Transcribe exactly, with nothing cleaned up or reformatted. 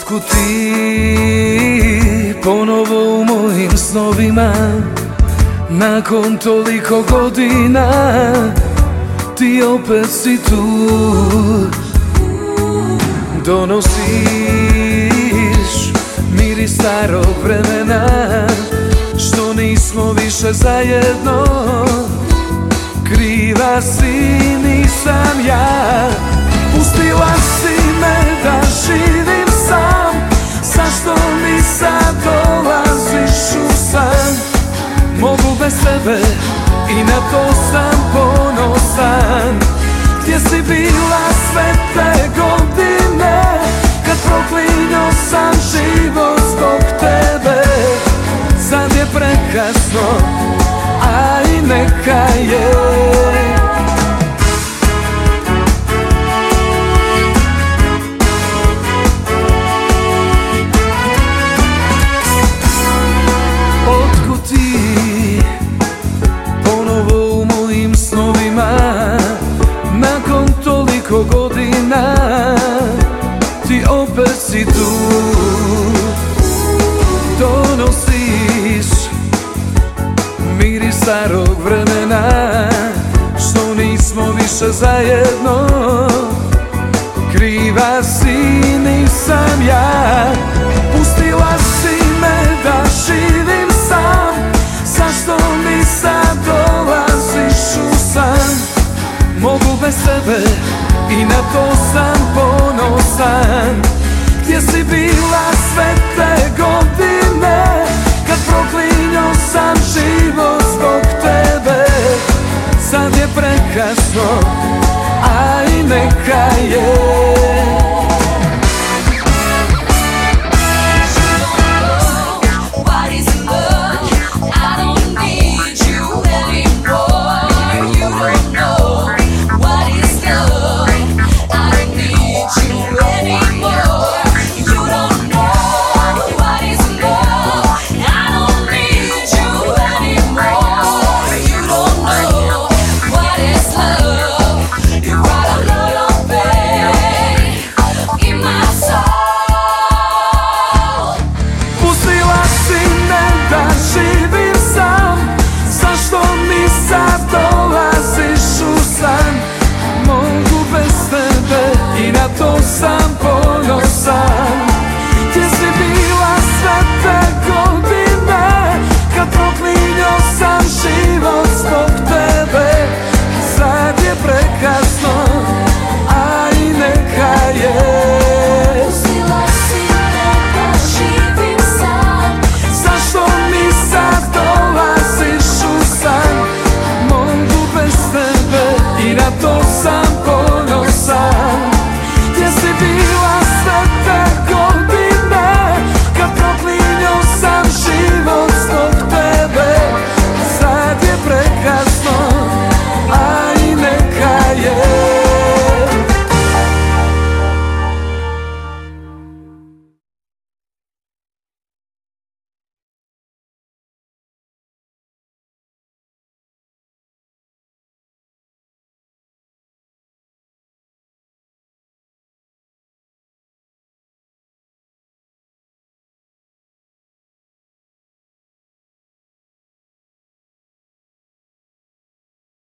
Otkud ti ponovo u mojim snovima, nakon toliko godina ti opet si tu. Donosiš miris starog vremena, što nismo više zajedno. Kriva si, nisam ja. Pustila si me da živim sam, zašto mi sad dolaziš u san? Mogu bez tebe i na to sam ponosan. Gdje si bila sve te godine, kad proklinjao sam život zbog tebe? Sad je prekasno, a i neka je. Otkud ti ponovo u mojim snovima, nakon toliko godina ti opet si tu. Donosiš miris starog vremena, što nismo više zajedno. Kriva si, nisam ja.